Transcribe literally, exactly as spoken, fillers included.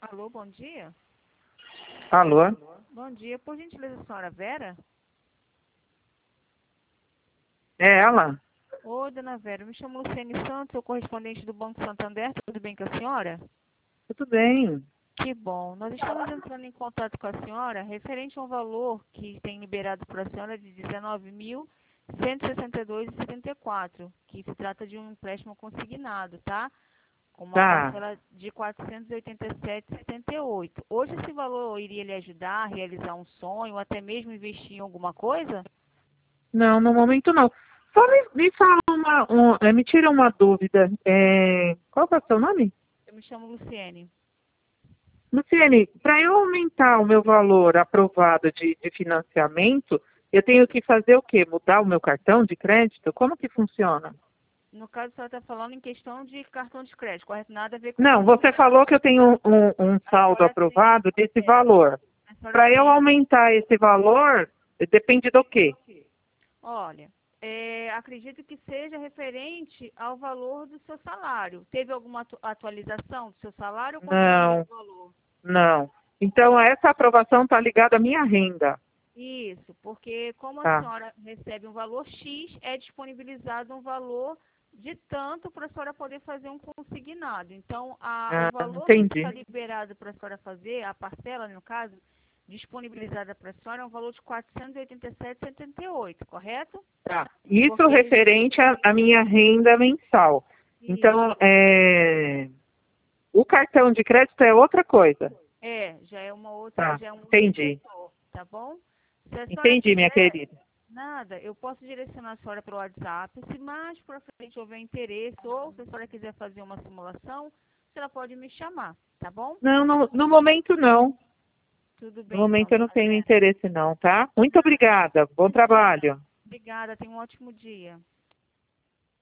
Alô, bom dia. Alô? Bom dia, por gentileza, a senhora Vera? É ela? Oi, dona Vera, eu me chamo Luciane Santos, sou correspondente do Banco Santander, tudo bem com a senhora? Tudo bem. Que bom. Nós estamos entrando em contato com a senhora referente a um valor que tem liberado para a senhora de dezenove mil cento e sessenta e dois reais e setenta e quatro centavos, que se trata de um empréstimo consignado, tá? Com uma Tá. parcela de quatrocentos e oitenta e sete reais e setenta e oito centavos. Hoje esse valor iria lhe ajudar a realizar um sonho ou até mesmo investir em alguma coisa? Não, no momento não. Só me, me fala uma, um, é, me tira uma dúvida. É, qual que é o seu nome? Eu me chamo Luciene. Luciene, para eu aumentar o meu valor aprovado de, de financiamento, eu tenho que fazer o quê? Mudar o meu cartão de crédito? Como que funciona? No caso, a senhora está falando em questão de cartão de crédito, correto? Nada a ver com Não, você financiamento. falou que eu tenho um, um, um A saldo senhora tem, aprovado desse é, valor. a senhora Para eu tem, aumentar esse valor, depende do quê? olha, é, acredito que seja referente ao valor do seu salário. Teve alguma atu- atualização do seu salário ou continua o Não. mesmo valor? Não. Então, essa aprovação está ligada à minha renda. Isso, porque como a Tá. senhora recebe um valor X, é disponibilizado um valor de tanto para a senhora poder fazer um consignado. Então, a, o Ah, valor que está entendi. liberado para a senhora fazer, a parcela, no caso, disponibilizada para a senhora é um valor de quatrocentos e oitenta e sete reais e setenta e oito centavos, correto? Tá. Isso Porque ele... referente à, à minha renda mensal. Então, Isso. é, o cartão de crédito é outra coisa. É, já é uma outra, Tá. já é um outro Entendi. setor, tá bom? Se a senhora Entendi, minha quiser, querida. nada, eu posso direcionar a senhora pelo WhatsApp. Se mais para frente houver interesse ou se a senhora quiser fazer uma simulação, a senhora pode me chamar, tá bom? Não, no, no momento não. Tudo No bem então, momento eu não dona tenho Vera. interesse não, tá? Muito obrigada. Bom Imagina. trabalho. Obrigada, tenha um ótimo dia.